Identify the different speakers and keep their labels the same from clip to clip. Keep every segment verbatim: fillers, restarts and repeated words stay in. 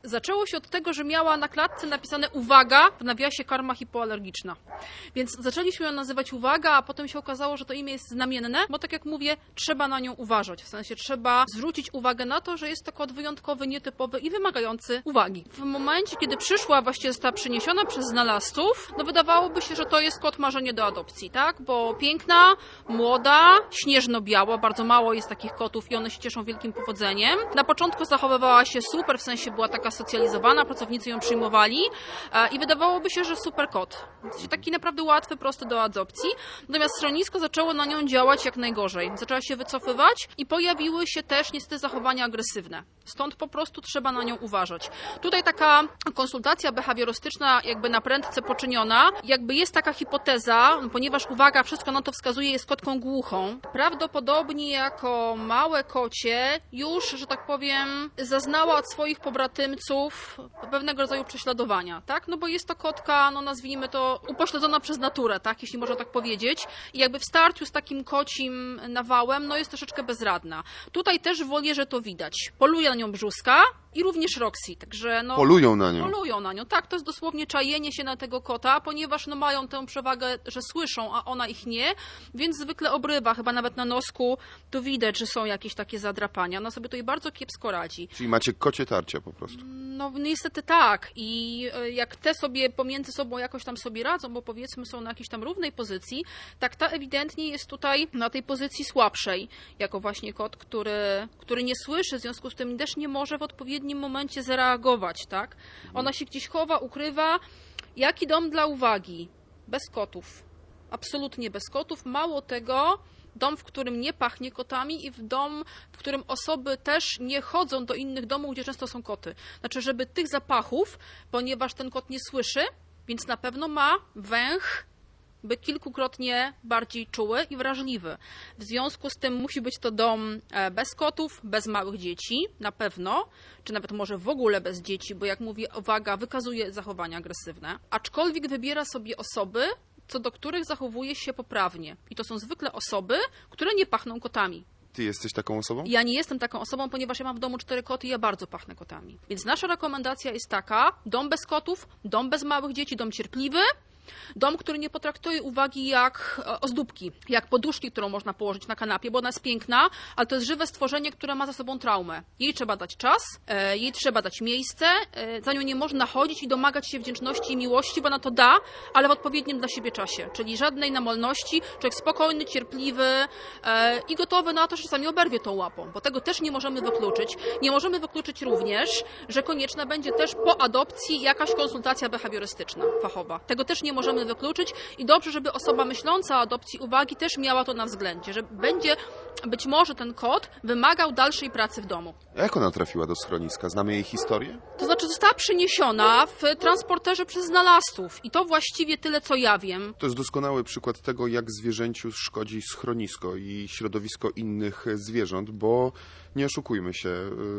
Speaker 1: Zaczęło się od tego, że miała na klatce napisane uwaga, w nawiasie karma hipoalergiczna. Więc zaczęliśmy ją nazywać uwaga, a potem się okazało, że to imię jest znamienne, bo tak jak mówię, trzeba na nią uważać. W sensie trzeba zwrócić uwagę na to, że jest to kot wyjątkowy, nietypowy i wymagający uwagi. W momencie, kiedy przyszła, właściwie została przyniesiona przez znalazców, no wydawałoby się, że to jest kot marzenie do adopcji, tak? Bo piękna, młoda, śnieżno-biała, bardzo mało jest takich kotów i one się cieszą wielkim powodzeniem. Na początku zachowywała się super, w sensie była taka socjalizowana, pracownicy ją przyjmowali i wydawałoby się, że super kot. Taki naprawdę łatwy, prosty do adopcji. Natomiast schronisko zaczęło na nią działać jak najgorzej. Zaczęła się wycofywać i pojawiły się też niestety zachowania agresywne. Stąd po prostu trzeba na nią uważać. Tutaj taka konsultacja behawiorystyczna jakby na prędce poczyniona, jakby jest taka hipoteza, ponieważ uwaga, wszystko na to wskazuje, jest kotką głuchą. Prawdopodobnie jako małe kocie już, że tak powiem, zaznała od swoich pobratymców pewnego rodzaju prześladowania, tak? No bo jest to kotka, no nazwijmy to, upośledzona przez naturę, tak? Jeśli można tak powiedzieć. I jakby w starciu z takim kocim nawałem, no jest troszeczkę bezradna. Tutaj też w wolierze to widać. Poluje na nią Brzuska i również Roxy, także no...
Speaker 2: Polują na nią.
Speaker 1: Polują na nią, tak, to jest dosłownie czajenie się na tego kota, ponieważ no mają tę przewagę, że słyszą, a ona ich nie, więc zwykle obrywa, chyba nawet na nosku to widać, że są jakieś takie zadrapania. Ona sobie tutaj bardzo kiepsko radzi.
Speaker 2: Czyli macie kocie tarcia po prostu.
Speaker 1: No niestety tak i jak te sobie pomiędzy sobą jakoś tam sobie radzą, bo powiedzmy są na jakiejś tam równej pozycji, tak ta ewidentnie jest tutaj na tej pozycji słabszej, jako właśnie kot, który, który nie słyszy, w związku z tym też nie może w odpowiednim momencie zareagować, tak? Ona się gdzieś chowa, ukrywa. Jaki dom dla uwagi? Bez kotów. Absolutnie bez kotów. Mało tego, dom, w którym nie pachnie kotami i w dom, w którym osoby też nie chodzą do innych domów, gdzie często są koty. Znaczy, żeby tych zapachów, ponieważ ten kot nie słyszy, więc na pewno ma węch, by kilkukrotnie bardziej czuły i wrażliwy. W związku z tym musi być to dom bez kotów, bez małych dzieci, na pewno, czy nawet może w ogóle bez dzieci, bo jak mówię, uwaga, wykazuje zachowania agresywne, aczkolwiek wybiera sobie osoby, co do których zachowuje się poprawnie. I to są zwykle osoby, które nie pachną kotami.
Speaker 2: Ty jesteś taką osobą?
Speaker 1: Ja nie jestem taką osobą, ponieważ ja mam w domu cztery koty i ja bardzo pachnę kotami. Więc nasza rekomendacja jest taka, dom bez kotów, dom bez małych dzieci, dom cierpliwy, dom, który nie potraktuje uwagi jak ozdóbki, jak poduszki, którą można położyć na kanapie, bo ona jest piękna, ale to jest żywe stworzenie, które ma za sobą traumę. Jej trzeba dać czas, jej trzeba dać miejsce, za nią nie można chodzić i domagać się wdzięczności i miłości, bo ona to da, ale w odpowiednim dla siebie czasie, czyli żadnej namolności, człowiek spokojny, cierpliwy i gotowy na to, że czasami oberwie tą łapą, bo tego też nie możemy wykluczyć. Nie możemy wykluczyć również, że konieczna będzie też po adopcji jakaś konsultacja behawiorystyczna, fachowa. Tego też nie możemy wykluczyć i dobrze, żeby osoba myśląca o adopcji uwagi też miała to na względzie, że będzie być może ten kot wymagał dalszej pracy w domu.
Speaker 2: A jak ona trafiła do schroniska? Znamy jej historię?
Speaker 1: To znaczy została przeniesiona w transporterze przez znalazców i to właściwie tyle, co ja wiem.
Speaker 2: To jest doskonały przykład tego, jak zwierzęciu szkodzi schronisko i środowisko innych zwierząt, bo nie oszukujmy się,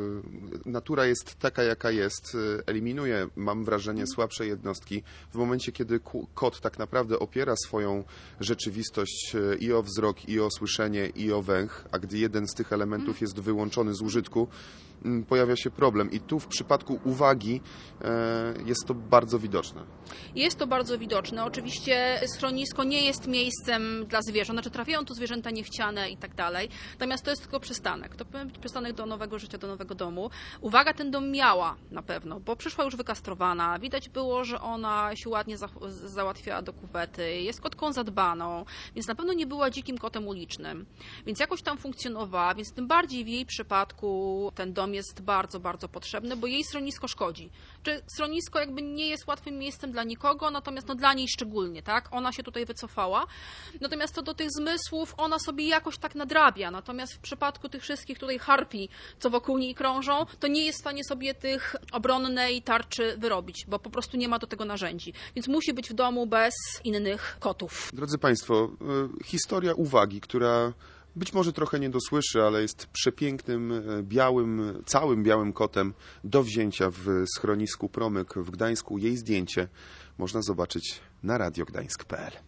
Speaker 2: natura jest taka, jaka jest, eliminuje, mam wrażenie, słabsze jednostki. W momencie, kiedy kot tak naprawdę opiera swoją rzeczywistość i o wzrok, i o słyszenie, i o węch, a gdy jeden z tych elementów jest wyłączony z użytku, pojawia się problem. I tu w przypadku uwagi jest to bardzo widoczne.
Speaker 1: Jest to bardzo widoczne. Oczywiście schronisko nie jest miejscem dla zwierząt, znaczy trafiają tu zwierzęta niechciane i tak dalej. Natomiast to jest tylko przystanek. To powinien być przystanek do nowego życia, do nowego domu. Uwaga, ten dom miała na pewno, bo przyszła już wykastrowana. Widać było, że ona się ładnie za załatwiała do kuwety. Jest kotką zadbaną, więc na pewno nie była dzikim kotem ulicznym. Więc jakoś tam funkcjonowała, więc tym bardziej w jej przypadku ten dom jest bardzo, bardzo potrzebny, bo jej schronisko szkodzi. Czy schronisko jakby nie jest łatwym miejscem dla nikogo, natomiast no dla niej szczególnie, tak? Ona się tutaj wycofała. Natomiast co do tych zmysłów, ona sobie jakoś tak nadrabia. Natomiast w przypadku tych wszystkich tutaj harpii, co wokół niej krążą, to nie jest w stanie sobie tych obronnej tarczy wyrobić, bo po prostu nie ma do tego narzędzi. Więc musi być w domu bez innych kotów.
Speaker 2: Drodzy Państwo, historia uwagi, która być może trochę nie dosłyszy, ale jest przepięknym, białym, całym białym kotem do wzięcia w schronisku Promyk w Gdańsku. Jej zdjęcie można zobaczyć na radiogdańsk kropka p l.